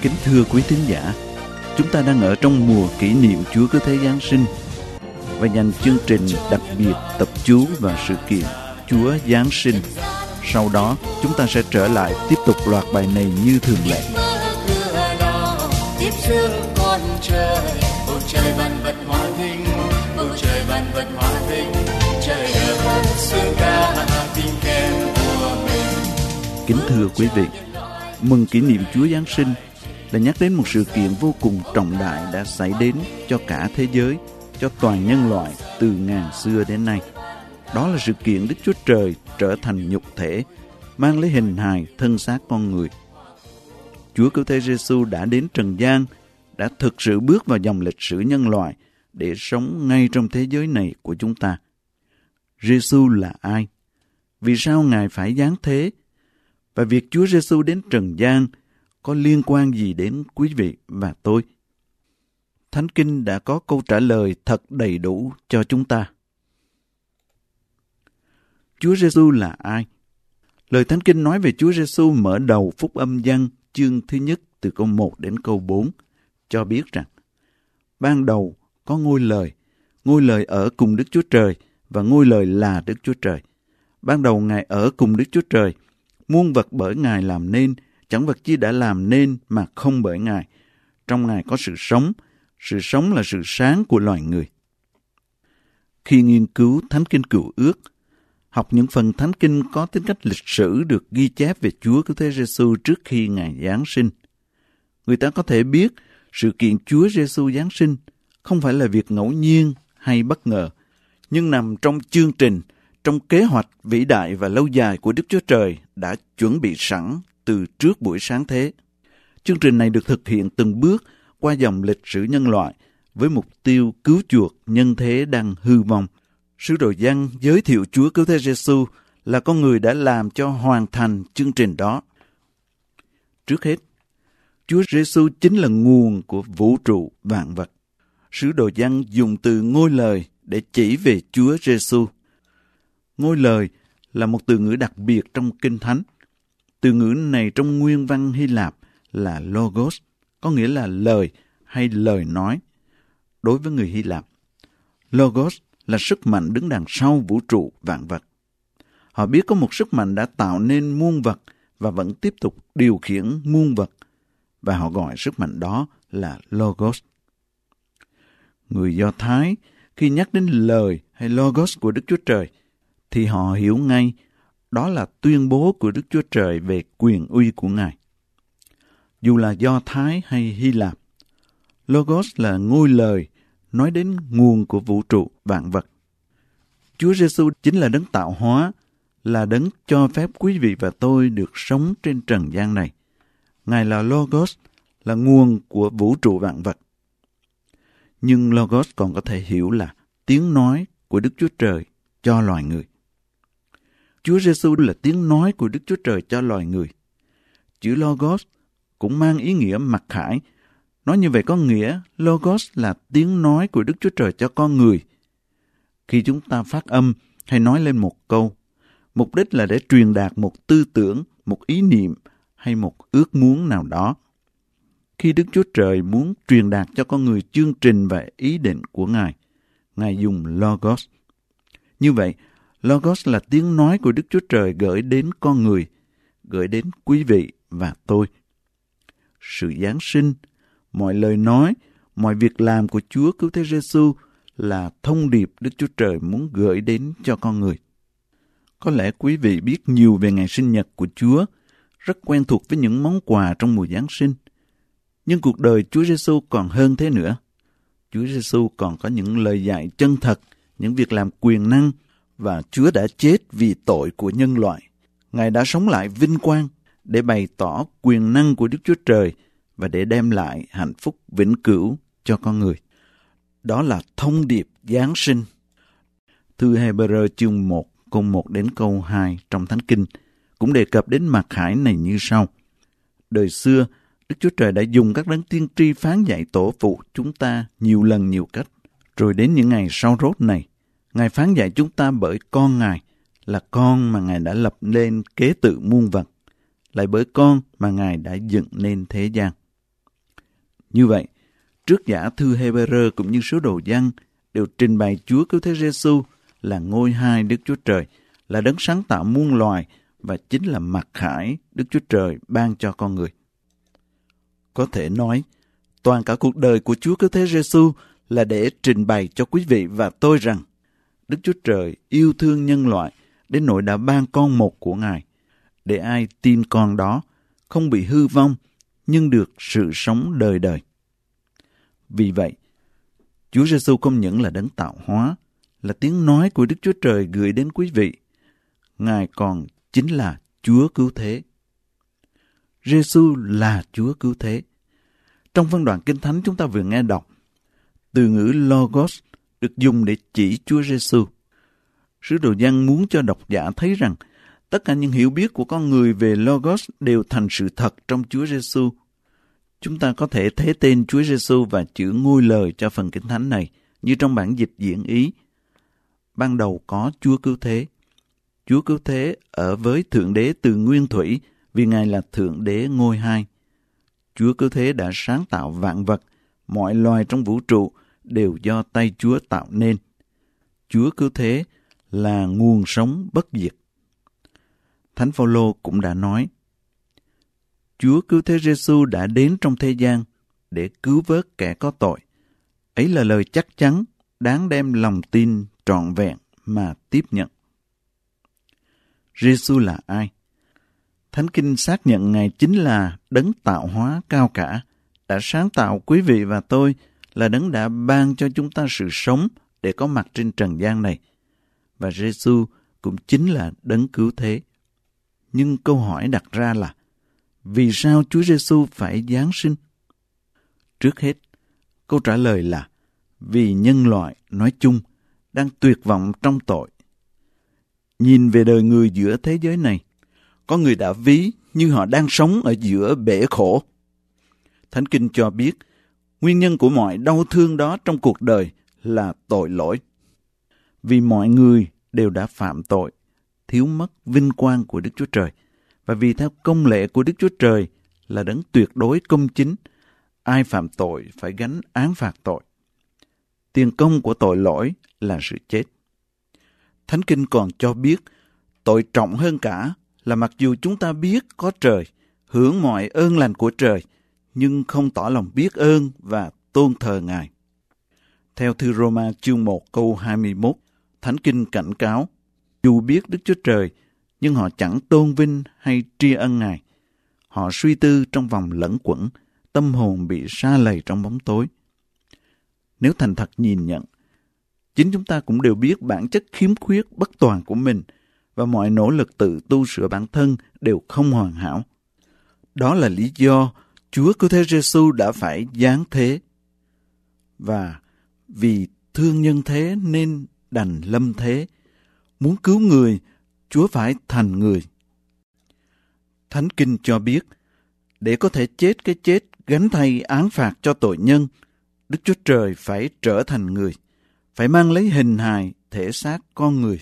Kính thưa quý thính giả, chúng ta đang ở trong mùa kỷ niệm Chúa Cứu Thế Giáng sinh và dành chương trình đặc biệt tập chú vào sự kiện Chúa Giáng sinh. Sau đó, chúng ta sẽ trở lại tiếp tục loạt bài này như thường lệ. Tiếp sương con trời, bầu trời vạn vật hòa thịnh, bầu trời vạn vật hòa thịnh, trời đất sương ca tiếng kèn của mình. Kính thưa quý vị, mừng kỷ niệm Chúa Giáng sinh là nhắc đến một sự kiện vô cùng trọng đại đã xảy đến cho cả thế giới, cho toàn nhân loại từ ngàn xưa đến nay. Đó là sự kiện Đức Chúa Trời trở thành nhục thể, mang lấy hình hài thân xác con người. Chúa Cứu Thế Giêsu đã đến trần gian, đã thực sự bước vào dòng lịch sử nhân loại để sống ngay trong thế giới này của chúng ta. Giêsu là ai? Vì sao Ngài phải giáng thế? Và việc Chúa Giêsu đến trần gian có liên quan gì đến quý vị và tôi? Thánh Kinh đã có câu trả lời thật đầy đủ cho chúng ta. Chúa Giêsu là ai? Lời Thánh Kinh nói về Chúa Giêsu mở đầu Phúc Âm Giăng chương thứ nhất từ câu 1 đến câu 4 cho biết rằng: ban đầu có ngôi lời ở cùng Đức Chúa Trời và ngôi lời là Đức Chúa Trời. Ban đầu Ngài ở cùng Đức Chúa Trời, muôn vật bởi Ngài làm nên, chẳng vật chi đã làm nên mà không bởi Ngài. Trong Ngài có sự sống là sự sáng của loài người. Khi nghiên cứu Thánh Kinh Cựu Ước, học những phần Thánh Kinh có tính cách lịch sử được ghi chép về Chúa Cứu Thế Giêsu trước khi Ngài Giáng sinh, người ta có thể biết sự kiện Chúa Giêsu Giáng sinh không phải là việc ngẫu nhiên hay bất ngờ, nhưng nằm trong chương trình, trong kế hoạch vĩ đại và lâu dài của Đức Chúa Trời đã chuẩn bị sẵn từ trước buổi sáng thế. Chương trình này được thực hiện từng bước qua dòng lịch sử nhân loại với mục tiêu cứu chuộc nhân thế đang hư vong. Sứ đồ Giăng giới thiệu Chúa Cứu Thế Giêsu là con người đã làm cho hoàn thành chương trình đó. Trước hết, Chúa Giêsu chính là nguồn của vũ trụ vạn vật. Sứ đồ Giăng dùng từ ngôi lời để chỉ về Chúa Giêsu. Ngôi lời là một từ ngữ đặc biệt trong Kinh Thánh. Từ ngữ này trong nguyên văn Hy Lạp là logos, có nghĩa là lời hay lời nói. Đối với người Hy Lạp, logos là sức mạnh đứng đằng sau vũ trụ vạn vật. Họ biết có một sức mạnh đã tạo nên muôn vật và vẫn tiếp tục điều khiển muôn vật, và họ gọi sức mạnh đó là logos. Người Do Thái khi nhắc đến lời hay logos của Đức Chúa Trời thì họ hiểu ngay đó là tuyên bố của Đức Chúa Trời về quyền uy của Ngài. Dù là Do Thái hay Hy Lạp, logos là ngôi lời nói đến nguồn của vũ trụ vạn vật. Chúa Giêsu chính là đấng tạo hóa, là đấng cho phép quý vị và tôi được sống trên trần gian này. Ngài là logos, là nguồn của vũ trụ vạn vật. Nhưng logos còn có thể hiểu là tiếng nói của Đức Chúa Trời cho loài người. Chúa Giêsu là tiếng nói của Đức Chúa Trời cho loài người. Chữ logos cũng mang ý nghĩa mặc khải. Nói như vậy có nghĩa logos là tiếng nói của Đức Chúa Trời cho con người. Khi chúng ta phát âm hay nói lên một câu, mục đích là để truyền đạt một tư tưởng, một ý niệm hay một ước muốn nào đó. Khi Đức Chúa Trời muốn truyền đạt cho con người chương trình và ý định của Ngài, Ngài dùng logos. Như vậy, logos là tiếng nói của Đức Chúa Trời gửi đến con người, gửi đến quý vị và tôi. Sự Giáng sinh, mọi lời nói, mọi việc làm của Chúa Cứu Thế Giêsu là thông điệp Đức Chúa Trời muốn gửi đến cho con người. Có lẽ quý vị biết nhiều về ngày sinh nhật của Chúa, rất quen thuộc với những món quà trong mùa Giáng sinh. Nhưng cuộc đời Chúa Giêsu còn hơn thế nữa. Chúa Giêsu còn có những lời dạy chân thật, những việc làm quyền năng, và Chúa đã chết vì tội của nhân loại. Ngài đã sống lại vinh quang để bày tỏ quyền năng của Đức Chúa Trời và để đem lại hạnh phúc vĩnh cửu cho con người. Đó là thông điệp Giáng sinh. Thư Hebrew chương 1, câu 1 đến câu 2 trong Thánh Kinh cũng đề cập đến mặc khải này như sau. Đời xưa, Đức Chúa Trời đã dùng các đấng tiên tri phán dạy tổ phụ chúng ta nhiều lần nhiều cách. Rồi đến những ngày sau rốt này, Ngài phán dạy chúng ta bởi con Ngài, là con mà Ngài đã lập nên kế tự muôn vật, lại bởi con mà Ngài đã dựng nên thế gian. Như vậy, trước giả thư Hê-bê-rơ cũng như sứ đồ Giăng đều trình bày Chúa Cứu Thế Giê-xu là ngôi hai Đức Chúa Trời, là đấng sáng tạo muôn loài và chính là mặc khải Đức Chúa Trời ban cho con người. Có thể nói, toàn cả cuộc đời của Chúa Cứu Thế Giê-xu là để trình bày cho quý vị và tôi rằng Đức Chúa Trời yêu thương nhân loại đến nỗi đã ban con một của Ngài, để ai tin con đó không bị hư vong, nhưng được sự sống đời đời. Vì vậy, Chúa Giê-xu không những là đấng tạo hóa, là tiếng nói của Đức Chúa Trời gửi đến quý vị. Ngài còn chính là Chúa Cứu Thế. Giê-xu là Chúa Cứu Thế. Trong phân đoạn Kinh Thánh chúng ta vừa nghe đọc, từ ngữ Logos được dùng để chỉ Chúa Giê-xu. Sứ đồ Giăng muốn cho độc giả thấy rằng tất cả những hiểu biết của con người về Logos đều thành sự thật trong Chúa Giê-xu. Chúng ta có thể thế tên Chúa Giê-xu và chữ ngôi lời cho phần Kinh Thánh này, như trong bản dịch diễn Ý. Ban đầu có Chúa Cứu Thế. Chúa Cứu Thế ở với Thượng Đế từ nguyên thủy, vì Ngài là Thượng Đế ngôi hai. Chúa Cứu Thế đã sáng tạo vạn vật, mọi loài trong vũ trụ đều do tay Chúa tạo nên. Chúa Cứu Thế là nguồn sống bất diệt. Thánh Phaolô cũng đã nói, Chúa Cứu Thế Giê-xu đã đến trong thế gian để cứu vớt kẻ có tội. Ấy là lời chắc chắn, đáng đem lòng tin trọn vẹn mà tiếp nhận. Giê-xu là ai? Thánh Kinh xác nhận Ngài chính là đấng tạo hóa cao cả, đã sáng tạo quý vị và tôi, là đấng đã ban cho chúng ta sự sống để có mặt trên trần gian này. Và Giê-xu cũng chính là đấng cứu thế. Nhưng câu hỏi đặt ra là, vì sao Chúa Giê-xu phải giáng sinh? Trước hết, câu trả lời là, vì nhân loại nói chung đang tuyệt vọng trong tội. Nhìn về đời người giữa thế giới này, có người đã ví như họ đang sống ở giữa bể khổ. Thánh Kinh cho biết, nguyên nhân của mọi đau thương đó trong cuộc đời là tội lỗi. Vì mọi người đều đã phạm tội, thiếu mất vinh quang của Đức Chúa Trời. Và vì theo công lệ của Đức Chúa Trời là đấng tuyệt đối công chính, ai phạm tội phải gánh án phạt tội. Tiền công của tội lỗi là sự chết. Thánh Kinh còn cho biết, tội trọng hơn cả là mặc dù chúng ta biết có trời, hưởng mọi ơn lành của trời, nhưng không tỏ lòng biết ơn và tôn thờ Ngài. Theo thư Roma chương 1 câu 21, Thánh Kinh cảnh cáo, dù biết Đức Chúa Trời, nhưng họ chẳng tôn vinh hay tri ân Ngài. Họ suy tư trong vòng lẫn quẩn, tâm hồn bị sa lầy trong bóng tối. Nếu thành thật nhìn nhận, chính chúng ta cũng đều biết bản chất khiếm khuyết bất toàn của mình và mọi nỗ lực tự tu sửa bản thân đều không hoàn hảo. Đó là lý do Chúa Cứu Thế Giê-xu đã phải giáng thế. Và vì thương nhân thế nên đành lâm thế. Muốn cứu người, Chúa phải thành người. Thánh Kinh cho biết, để có thể chết cái chết gánh thay án phạt cho tội nhân, Đức Chúa Trời phải trở thành người, phải mang lấy hình hài thể xác con người.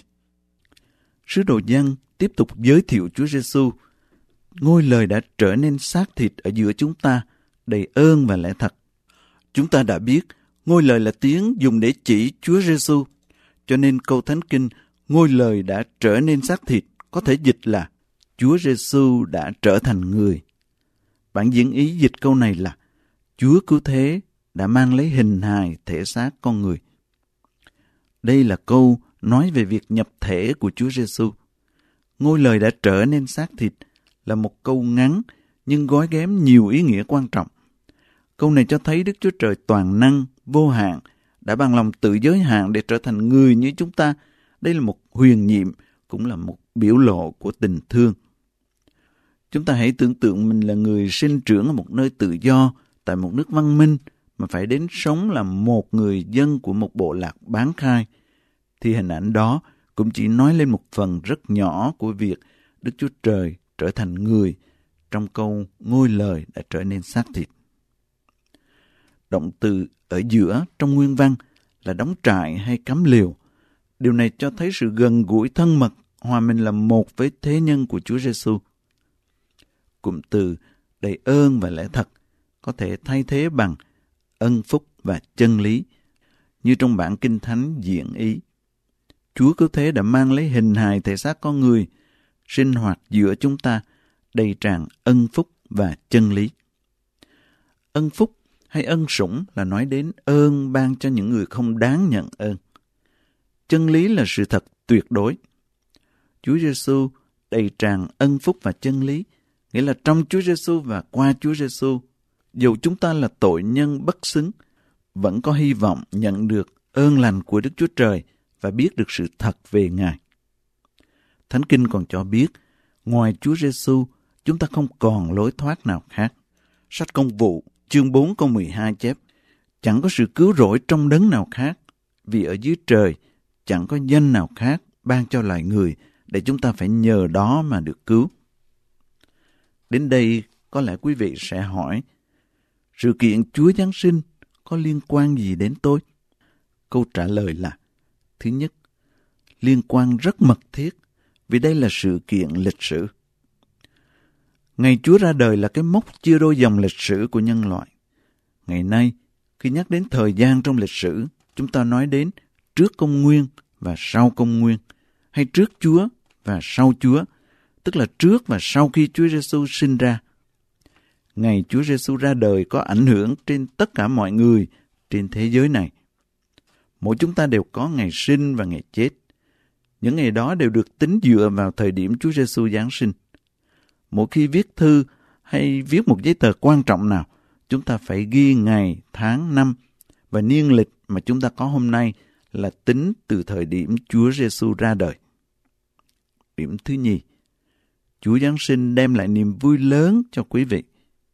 Sứ đồ Giăng tiếp tục giới thiệu Chúa Giê-xu, ngôi lời đã trở nên xác thịt ở giữa chúng ta, đầy ơn và lẽ thật. Chúng ta đã biết, ngôi lời là tiếng dùng để chỉ Chúa Giê-xu, cho nên câu Thánh Kinh ngôi lời đã trở nên xác thịt có thể dịch là Chúa Giê-xu đã trở thành người. Bản diễn Ý dịch câu này là Chúa Cứu Thế đã mang lấy hình hài thể xác con người. Đây là câu nói về việc nhập thể của Chúa Giê-xu. Ngôi lời đã trở nên xác thịt là một câu ngắn nhưng gói ghém nhiều ý nghĩa quan trọng. Câu này cho thấy Đức Chúa Trời toàn năng, vô hạn, đã bằng lòng tự giới hạn để trở thành người như chúng ta. Đây là một huyền nhiệm, cũng là một biểu lộ của tình thương. Chúng ta hãy tưởng tượng mình là người sinh trưởng ở một nơi tự do, tại một nước văn minh, mà phải đến sống làm một người dân của một bộ lạc bán khai, thì hình ảnh đó cũng chỉ nói lên một phần rất nhỏ của việc Đức Chúa Trời trở thành người trong câu ngôi lời đã trở nên xác thịt. Động từ ở giữa trong nguyên văn là đóng trại hay cắm liều. Điều này cho thấy sự gần gũi thân mật, hòa mình làm một với thế nhân của Chúa Giê-xu. Cụm từ đầy ơn và lẽ thật có thể thay thế bằng ân phúc và chân lý, như trong bản Kinh Thánh diễn ý. Chúa Cứu Thế đã mang lấy hình hài thể xác con người, sinh hoạt giữa chúng ta, đầy tràn ân phúc và chân lý. Ân phúc hay ân sủng là nói đến ơn ban cho những người không đáng nhận ơn. Chân lý là sự thật tuyệt đối. Chúa Giêsu đầy tràn ân phúc và chân lý, nghĩa là trong Chúa Giêsu và qua Chúa Giêsu, dù chúng ta là tội nhân bất xứng, vẫn có hy vọng nhận được ơn lành của Đức Chúa Trời và biết được sự thật về Ngài. Thánh Kinh còn cho biết, ngoài Chúa Giêsu, chúng ta không còn lối thoát nào khác. Sách Công vụ, chương 4 câu 12 chép, chẳng có sự cứu rỗi trong đấng nào khác, vì ở dưới trời chẳng có danh nào khác ban cho loài người để chúng ta phải nhờ đó mà được cứu. Đến đây, có lẽ quý vị sẽ hỏi, sự kiện Chúa Giáng sinh có liên quan gì đến tôi? Câu trả lời là, thứ nhất, liên quan rất mật thiết, vì đây là sự kiện lịch sử. Ngày Chúa ra đời là cái mốc chia đôi dòng lịch sử của nhân loại. Ngày nay, khi nhắc đến thời gian trong lịch sử, chúng ta nói đến trước công nguyên và sau công nguyên, hay trước Chúa và sau Chúa, tức là trước và sau khi Chúa Giêsu sinh ra. Ngày Chúa Giêsu ra đời có ảnh hưởng trên tất cả mọi người trên thế giới này. Mỗi chúng ta đều có ngày sinh và ngày chết. Những ngày đó đều được tính dựa vào thời điểm Chúa Giêsu Giáng sinh. Mỗi khi viết thư hay viết một giấy tờ quan trọng nào, chúng ta phải ghi ngày, tháng, năm và niên lịch mà chúng ta có hôm nay là tính từ thời điểm Chúa Giêsu ra đời. Điểm thứ nhì, Chúa Giáng sinh đem lại niềm vui lớn cho quý vị.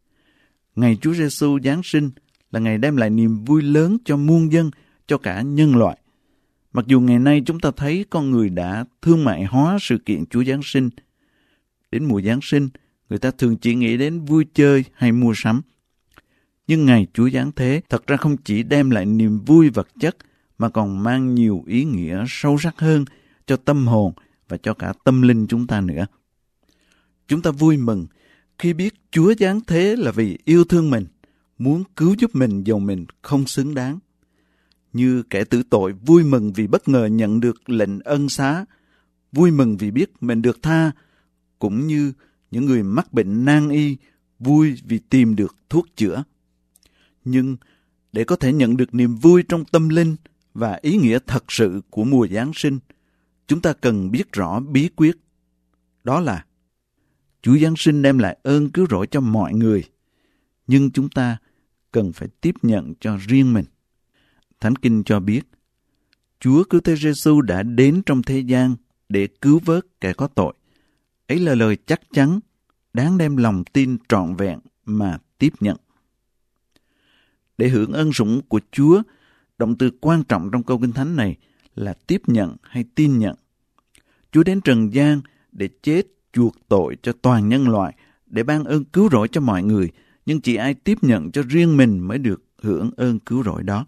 Ngày Chúa Giêsu Giáng sinh là ngày đem lại niềm vui lớn cho muôn dân, cho cả nhân loại. Mặc dù ngày nay chúng ta thấy con người đã thương mại hóa sự kiện Chúa Giáng sinh. Đến mùa Giáng sinh, người ta thường chỉ nghĩ đến vui chơi hay mua sắm. Nhưng ngày Chúa Giáng thế thật ra không chỉ đem lại niềm vui vật chất, mà còn mang nhiều ý nghĩa sâu sắc hơn cho tâm hồn và cho cả tâm linh chúng ta nữa. Chúng ta vui mừng khi biết Chúa Giáng thế là vì yêu thương mình, muốn cứu giúp mình dầu mình không xứng đáng. Như kẻ tử tội vui mừng vì bất ngờ nhận được lệnh ân xá, vui mừng vì biết mình được tha, cũng như những người mắc bệnh nan y vui vì tìm được thuốc chữa. Nhưng để có thể nhận được niềm vui trong tâm linh và ý nghĩa thật sự của mùa Giáng sinh, chúng ta cần biết rõ bí quyết. Đó là Chúa Giáng sinh đem lại ơn cứu rỗi cho mọi người, nhưng chúng ta cần phải tiếp nhận cho riêng mình. Thánh Kinh cho biết, Chúa Cứu Thế Giêsu đã đến trong thế gian để cứu vớt kẻ có tội. Ấy là lời chắc chắn, đáng đem lòng tin trọn vẹn mà tiếp nhận. Để hưởng ân sủng của Chúa, động từ quan trọng trong câu Kinh Thánh này là tiếp nhận hay tin nhận. Chúa đến trần gian để chết chuộc tội cho toàn nhân loại, để ban ơn cứu rỗi cho mọi người, nhưng chỉ ai tiếp nhận cho riêng mình mới được hưởng ơn cứu rỗi đó.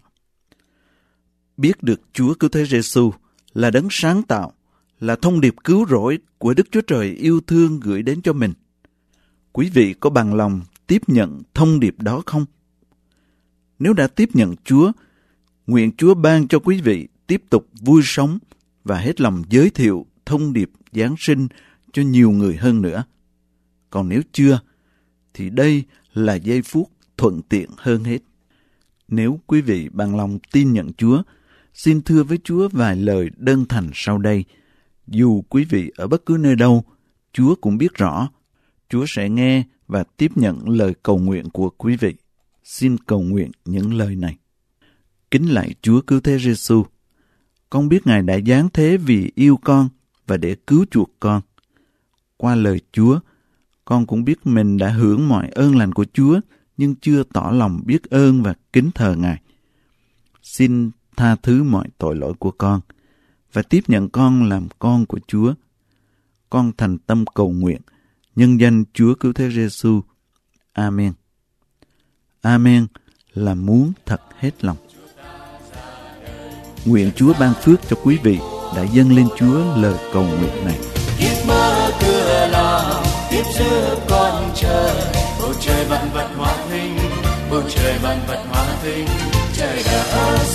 Biết được Chúa Cứu Thế Giêsu là đấng sáng tạo, là thông điệp cứu rỗi của Đức Chúa Trời yêu thương gửi đến cho mình. Quý vị có bằng lòng tiếp nhận thông điệp đó không? Nếu đã tiếp nhận Chúa, nguyện Chúa ban cho quý vị tiếp tục vui sống và hết lòng giới thiệu thông điệp Giáng sinh cho nhiều người hơn nữa. Còn nếu chưa, thì đây là giây phút thuận tiện hơn hết. Nếu quý vị bằng lòng tin nhận Chúa, xin thưa với Chúa vài lời đơn thành sau đây. Dù quý vị ở bất cứ nơi đâu, Chúa cũng biết rõ. Chúa sẽ nghe và tiếp nhận lời cầu nguyện của quý vị. Xin cầu nguyện những lời này. Kính lạy Chúa Cứu Thế Giêsu, con biết Ngài đã giáng thế vì yêu con và để cứu chuộc con. Qua lời Chúa, con cũng biết mình đã hưởng mọi ơn lành của Chúa, nhưng chưa tỏ lòng biết ơn và kính thờ Ngài. Xin tha thứ mọi tội lỗi của con và tiếp nhận con làm con của Chúa. Con thành tâm cầu nguyện nhân danh Chúa Cứu Thế Giêsu. Amen. Amen là muốn thật hết lòng. Nguyện Chúa ban phước cho quý vị đã dâng lên Chúa lời cầu nguyện này. Kiếp mơ cửa lòng, kiếp giữa con trời, bầu trời vạn vật hóa hình, bầu trời vạn vật hóa vinh, trời đã